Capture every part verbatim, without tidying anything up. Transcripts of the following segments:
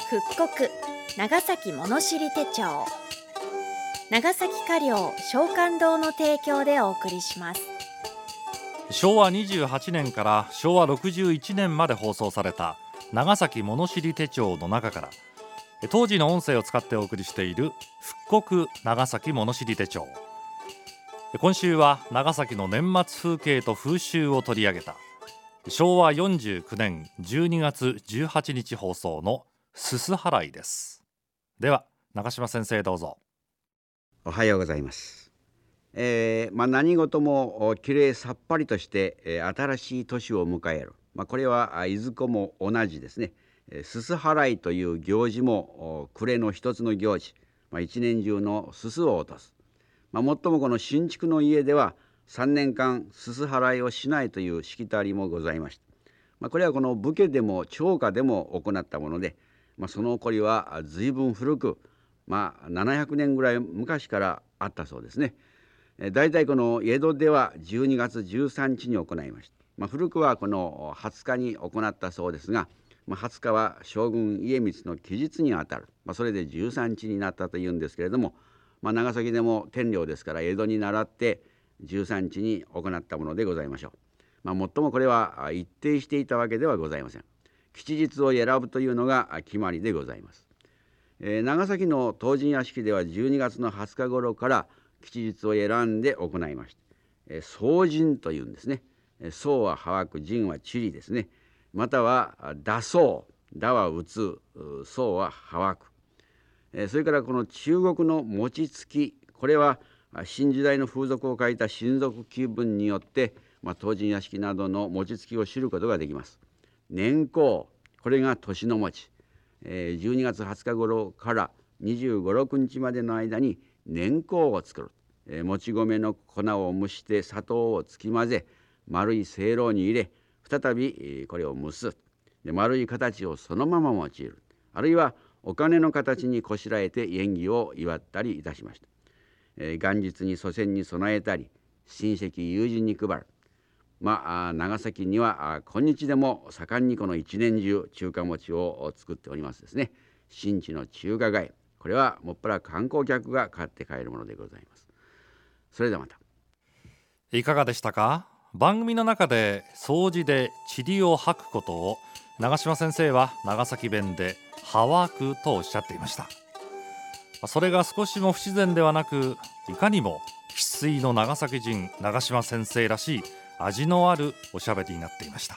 復刻長崎物知り手帳、長崎華領商館堂の提供でお送りします。 しょうわにじゅうはちねんからしょうわろくじゅういちねんまで放送された長崎物知り手帳の中から、当時の音声を使ってお送りしている復刻長崎物知り手帳。今週は長崎の年末風景と風習を取り上げたしょうわよんじゅうきゅうねんじゅうにがつじゅうはちにち放送のすす払いです。では長島先生、どうぞ。 おはようございます。えーまあ、何事もきれいさっぱりとして、えー、新しい年を迎える、まあ、これはいずこも同じですね。すす払いという行事も暮れの一つの行事、まあ、一年中のすすを落とす。まあ、もっともこの新築の家ではさんねんかんすす払いをしないというしきたりもございました。まあ、これはこの武家でも町家でも行ったもので、まあ、その起こりは随分古く、まあ、ななひゃくねんぐらい昔からあったそうですね。だいたいこの江戸ではじゅうにがつじゅうさんにちに行いました。まあ、古くはこのはつかに行ったそうですが、まあ、はつかは将軍家光の期日にあたる、まあ、それでじゅうさんにちになったというんですけれども、まあ、長崎でも天領ですから江戸に倣ってじゅうさんにちに行ったものでございましょう。まあ、もっともこれは一定していたわけではございません。吉日を選ぶというのが決まりでございます。えー、長崎の東神屋敷ではじゅうにがつのはつか頃から吉日を選んで行いました。えー、総神というんですね。総ははわく、神は地理ですね。または打総、打は打つ、総ははわく。それからこの中国の餅つき、これは新時代の風俗を書いた親族気分によって、まあ、東神屋敷などの餅つきを知ることができます。年香、これが年の餅、えー、じゅうにがつはつか頃からにじゅうご、ろくにちまでの間に年香を作る。えー、もち米の粉を蒸して砂糖をつき混ぜ、丸いせいろに入れ、再びこれを蒸す。で、丸い形をそのまま用いる。あるいはお金の形にこしらえて縁起を祝ったりいたしました。えー、元日に祖先に備えたり、親戚友人に配る。まあ、長崎には今日でも盛んにこの一年中中華餅を作っておりますですね。新地の中華街、これはもっぱら観光客が買って帰るものでございます。それではまた。 いかがでしたか。番組の中で掃除で塵を吐くことを長島先生は長崎弁ではわくとおっしゃっていました。それが少しも不自然ではなく、いかにも生粋の長崎人長島先生らしい味のあるおしゃべりになっていました。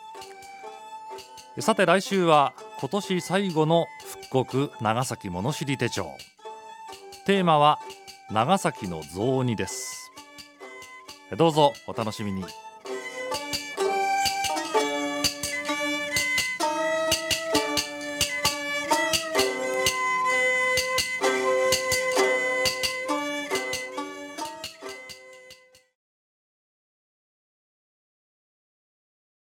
さて来週は今年最後の復刻長崎物知り手帳。テーマは長崎の雑煮です。どうぞお楽しみに。